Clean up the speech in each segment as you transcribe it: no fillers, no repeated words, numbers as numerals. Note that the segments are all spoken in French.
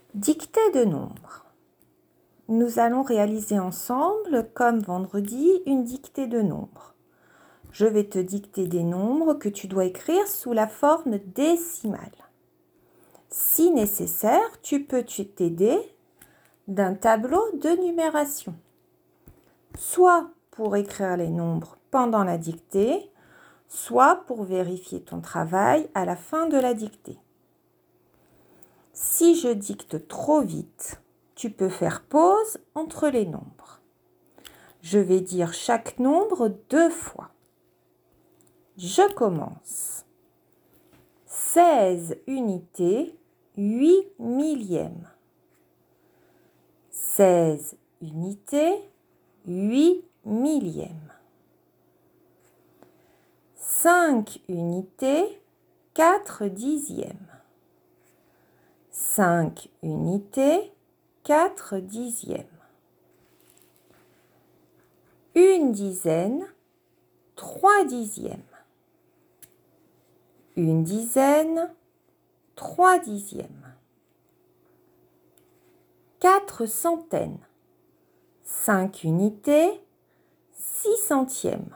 Dictée de nombres. Nous allons réaliser ensemble, comme vendredi, une dictée de nombres. Je vais te dicter des nombres que tu dois écrire sous la forme décimale. Si nécessaire, tu peux t'aider d'un tableau de numération, soit pour écrire les nombres pendant la dictée, soit pour vérifier ton travail à la fin de la dictée. Si je dicte trop vite, tu peux faire pause entre les nombres. Je vais dire chaque nombre 2 fois. Je commence. 16 unités, 8 millièmes. 16 unités, 8 millièmes. 5 unités, 4 dixièmes. 5 unités, 4 dixièmes. Une dizaine, 3 dixièmes. Une dizaine, 3 dixièmes. 4 centaines, 5 unités, 6 centièmes.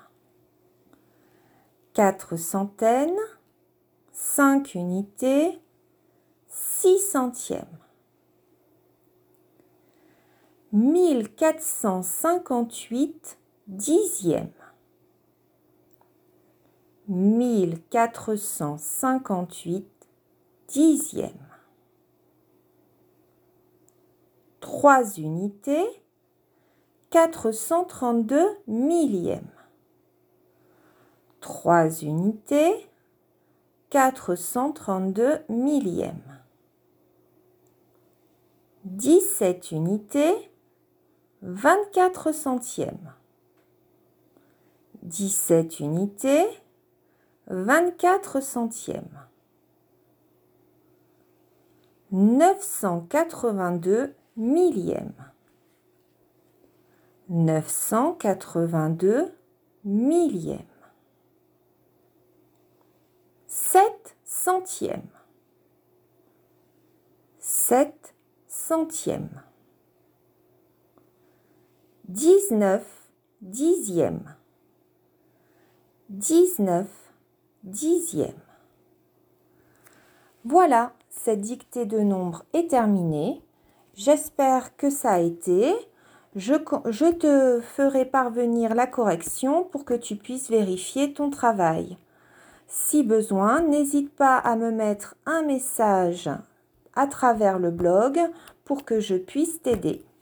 4 centaines, 5 unités, 6 centièmes. 1458 dixièmes. 1458 dixièmes. 3 unités, 432 millièmes. 3 unités, 432 millièmes. 17 unités, 24 centièmes. 17 unités, 24 centièmes. 982 millièmes. 982 millièmes. 7 centièmes. 7 centièmes. 19 dixièmes. 19 dixièmes. Voilà, cette dictée de nombres est terminée. J'espère que ça a été. Je te ferai parvenir la correction pour que tu puisses vérifier ton travail. Si besoin, n'hésite pas à me mettre un message à travers le blog pour que je puisse t'aider.